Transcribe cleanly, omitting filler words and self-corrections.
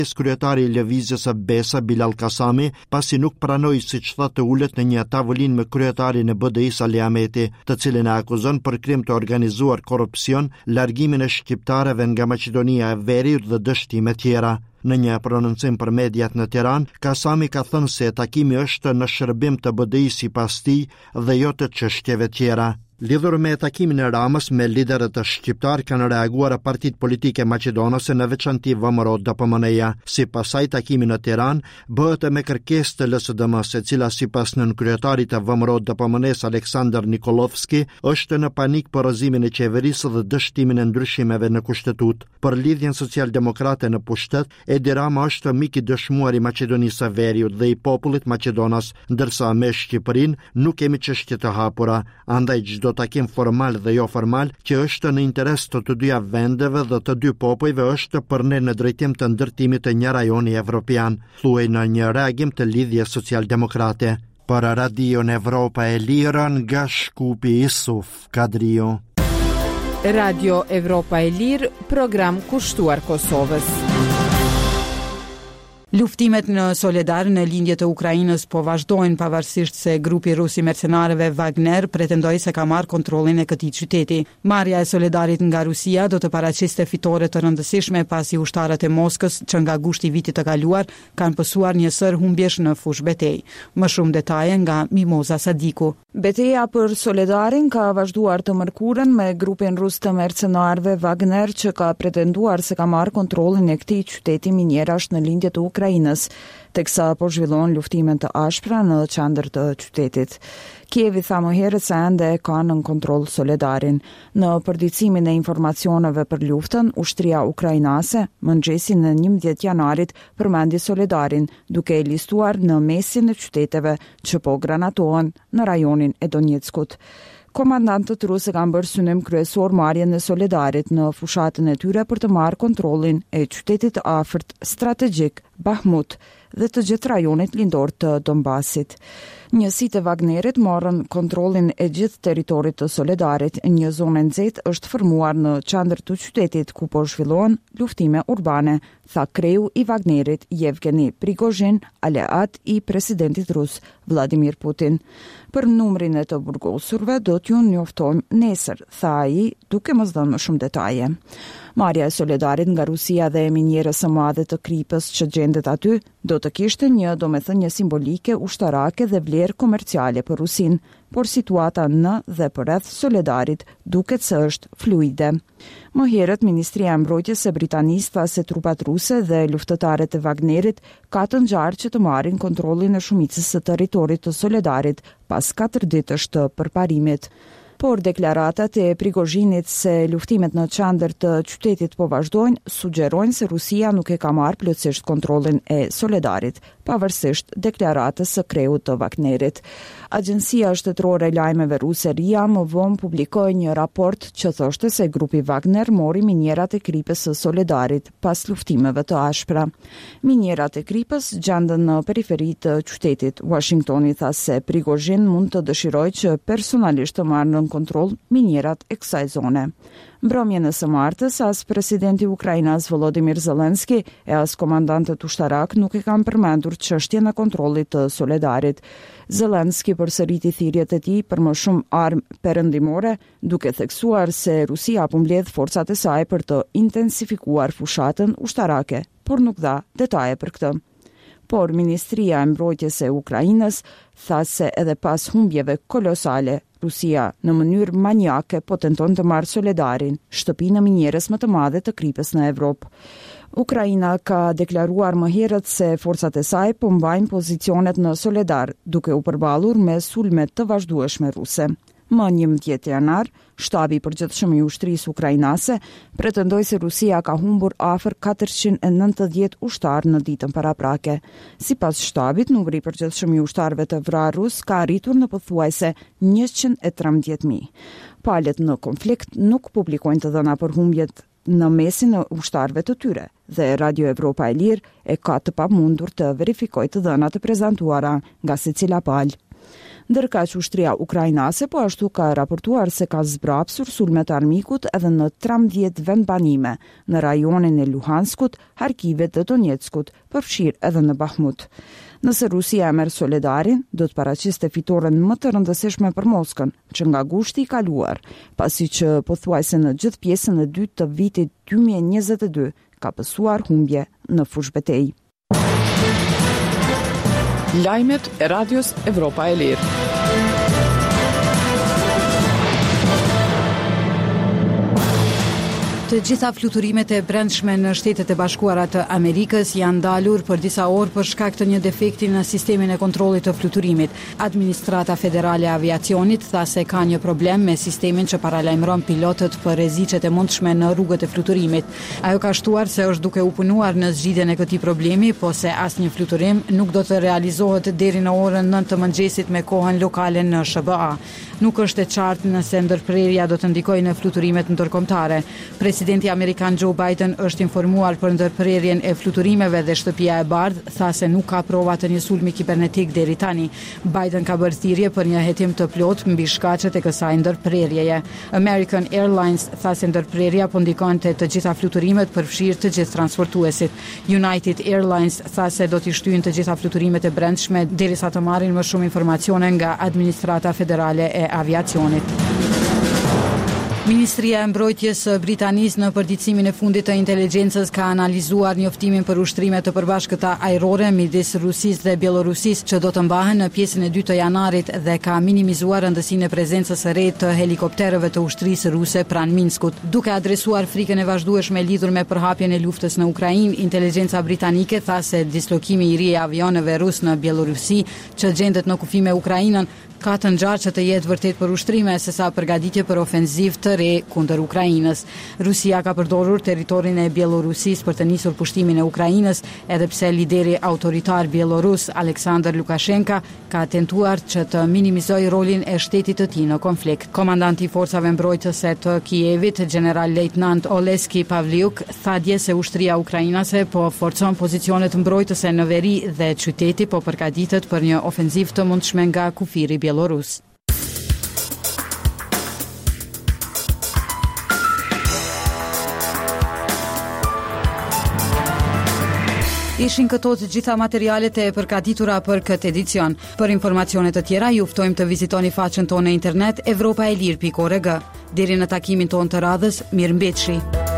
Kryetari i lëvizjes së BE-s Bilal Kasami, pasi nuk pranoi siç thotë të ulet në një tavolinë me kryetarin e BDI-s Ali Ahmeti, të cilin e akuzon për krim të organizuar korrupsion, largimin e shqiptarëve nga Maqedonia e Veriut dhe dështime tjera. Në një prononcim për mediat në Tiranë, Kasami ka thënë se takimi është në shërbim të BDI-s sipas tij dhe jo të çështjeve tjera. Lidhur me takimin e Ramës me liderët e shqiptar kanë reaguar partitë politike maqedonase, në veçanti VMRO DPMN-ja. Sipas saj, takimi në Tiranë bëhet me kërkesë të LSDM-s, e cila sipas nënkryetarit të VMRO DPMN-s Aleksandar Nikolovski është në panik për rrëzimin e qeverisë dhe dështimin e ndryshimeve në kushtetut. Për lidhjen socialdemokrate në pushtet, Edi Rama është mik i dëshmuar i Maqedonisë së Veriut dhe i popullit maqedonas, ndërsa me Shqipërinë nuk kemi çështje të hapura, andaj çdo takim formal dhe jo formal që është në interes të të dyja vendeve dhe të dy popujve është për ne në drejtim të ndërtimit të një rajoni evropian, thuaj në një reagim të lidhjes socialdemokrate. Për Radion Evropa e Lirë nga Shkupi Isuf Kadrio. Radio Evropa e Lirë, program kushtuar Kosovës. Luftimet në Soledar në lindje të Ukrainës po vazhdojnë pavarësisht se grupi rus i mercenarëve Wagner pretendoi se ka marrë kontrollin e këtij qyteti. Marrja e Soledarit nga Rusia do të paraqiste fitore të rëndësishme pasi ushtarët e Moskës që nga gushti i vitit të kaluar kanë pësuar një sër humbjesh në fushë betejë. Më shumë detaje nga Mimoza Sadiku. Betejë për Soledarin ka vazhduar të mërkurën me grupin rus të mercenarëve Wagner që ka pretenduar se ka marrë kontrollin e këtij qyteti minjerash në lindje të Ukrainës, teksa po zhvillon luftimet të ashpra në qendër të qytetit. Kievi tha më herët se ende ka në kontroll Soledarin. Në përditësimin e informacioneve për luftën, ushtria ukrainase mëngjesin në 11 janarit përmendi Soledarin, duke e listuar në mesin e qyteteve që po granatohen në rajonin e Donjeckut. Komandantët rusë kanë bërë synim kryesor marrjen e Soledarit në fushatën e tyre për të marrë kontrollin e qytetit të afërt strategjik Bahmut dhe të gjithë rajonit lindor të Donbasit. Njësitë e Wagnerit morën kontrollin e gjithë territorit të Soledarit. Një zonë nxehtë është formuar në qendër të qytetit ku po zhvillohen luftime urbane, tha kreu i Wagnerit Yevgeni Prigozhin, aleat i presidentit rus Vladimir Putin. Për numrin e të burgosurve do t'ju njoftojmë nesër, tha ai, duke mos dhënë më shumë detaje. Marrja e Soledarit nga Rusia dhe e minjerës së madhe të Kripës që gjendet aty do të kishte një domethënie simbolike, ushtarake dhe vlerë komerciale për Rusin, por situata në dhe përreth Soledarit duket se është fluide. Më herët, Ministria e Mbrojtjes së Britanisë tha se trupat ruse dhe luftëtarët e Wagnerit ka të ngjarë që të marrin kontrollin e shumicës së territorit të Soledarit pas 4 ditësh të përparimit. Por deklaratat e Prigozhinit se luftimet në qendër të qytetit po vazhdojnë, sugjerojnë se Rusia nuk e ka marrë plotësisht kontrollin e Soledarit, pavarësisht deklaratës së kreut të Wagnerit. Agjencia shtetërore e lajmeve ruse RIA më vonë publikoi një raport që thoshte se grupi Wagner mori minjerat e Kripës së Soledarit pas luftimeve të ashpra. Minjerat e Kripës gjenden në periferi të qytetit. Washingtoni tha se Prigozhin mund të dëshirojë që personalisht të marrë në kontroll minjerat e kësaj zone. Mbrëmjen e së martës, as presidenti Ukrainas Volodymyr Zelensky e as komandantët ushtarak nuk e kanë përmendur çështjen e kontrollit të Soledarit. Zelensky përsëriti thirrjet e tij për më shumë armë perëndimore, duke theksuar se Rusia po mbledh forcat e saj për të intensifikuar fushatën ushtarake, por nuk dha detaje për këtë. Por Ministria e Mbrojtjes e Ukrainës tha se edhe pas humbjeve kolosale, Rusia në mënyrë maniake po tenton të marrë Soledarin, shtëpinë e minjerës më të madhe të Kripës në Evropë. Ukraina ka deklaruar më herët se forcat e saj po mbajnë pozicionet në Soledar, duke u përballur me sulme të vazhdueshme ruse. Më 11 janar, shtabi i përgjithshëm i ushtrisë ukrainase pretendoi se Rusia ka humbur afër 490 ushtarë në ditën paraprake. Sipas shtabit, numri i përgjithshëm i ushtarëve të vrarë rus ka arritur në pothuajse 113.000. Palët në konflikt nuk publikojnë të dhëna për humbjet në mesin e ushtarëve të tyre dhe Radio Evropa e Lirë e ka të pamundur të verifikojë të dhënat e prezantuara nga secila palë. Ndërka që ushtria ukrainase po ashtu ka raportuar se ka zbrapsur sulmet e armikut edhe në 13 vendbanime në rajonin e Luhanskut, Harkivet dhe Donetskut, përfshirë edhe në Bahmut. Nëse Rusia e merr Soledarin, do të paraqiste fitoren më të rëndësishme për Moskën, që nga gushti i kaluar, pasi që pothuajse në gjithë pjesën e dytë të vitit 2022 ka pësuar humbje në fushbetejë. Lajmet e Radios Evropa e Lirë. Të gjitha fluturimet e brendshme në Shtetet e Bashkuara të Amerikës janë ndalur për disa orë për shkak të një defekti në sistemin e kontrollit të fluturimit. Administrata Federale e Aviacionit tha se ka një problem me sistemin që paralajmëron pilotët për rreziqet e mundshme në rrugët e fluturimit. Ajo ka shtuar se është duke u punuar në zgjidhjen e këtij problemi, po se asnjë fluturim nuk do të realizohet deri në orën 9 të mëngjesit me kohën lokale në SBA. Nuk është e qartë nëse ndërprerja do të ndikojë në fluturimet ndërkombëtare. Presidenti Amerikan Joe Biden është informuar për ndërprerjen e fluturimeve dhe Shtëpia e Bardhë tha se nuk ka prova të një sulmi kibernetik deri tani. Biden ka bërë thirrje për një hetim të plot mbi shkaqet e kësaj ndërprerjeje. American Airlines tha se ndërprerja po ndikonte të gjitha fluturimet përfshirë të gjithë transportuesit. United Airlines tha se do t'i shtyjnë të gjitha fluturimet e brendshme derisa të marrin më shumë informacione nga Administrata Federale e Aviacionit. Ministria e Mbrojtjes së Britanisë në përditësimin e fundit të inteligjencës ka analizuar njoftimin për ushtrime të përbashkëta ajrore midis Rusisë dhe Bielorusisë që do të mbahen në pjesën e dytë të janarit dhe ka minimizuar rëndësinë e prezencës së re të helikopterëve të ushtrisë ruse pranë Minskut. Duke adresuar frikën e vazhdueshme lidhur me përhapjen e luftës në Ukrainë, inteligjenca britanike tha se dislokimi i ri i avionëve rus në Bielorusi që gjendet në kufi me Ukrainën ka të ngjarë që të jetë vërtet për ushtrime sesa përgatitje për ofenzivë të re kundër Ukrainës. Rusia ka përdorur territorin e Bielorusisë për të nisur pushtimin e Ukrainës, edhe pse lideri autoritar bielorus Aleksandr Lukashenko ka tentuar që të minimizojë rolin e shtetit të tij në konflikt. Komandanti i forcave mbrojtëse të Kievit, general-lejtnant Oleski Pavliuk, tha dje se ushtria ukrainase po forcon pozicionet mbrojtëse në veri dhe qyteti po përgatitet për një ofenzivë të mundshme nga kufiri bielorus. Ishin këto të gjitha materialet e përgatitura për këtë edicion. Për informacione të tjera ju ftojmë të vizitoni faqen tonë në internet evropaelir.org. Deri në takimin tonë të radhës, mirëmbëjtje.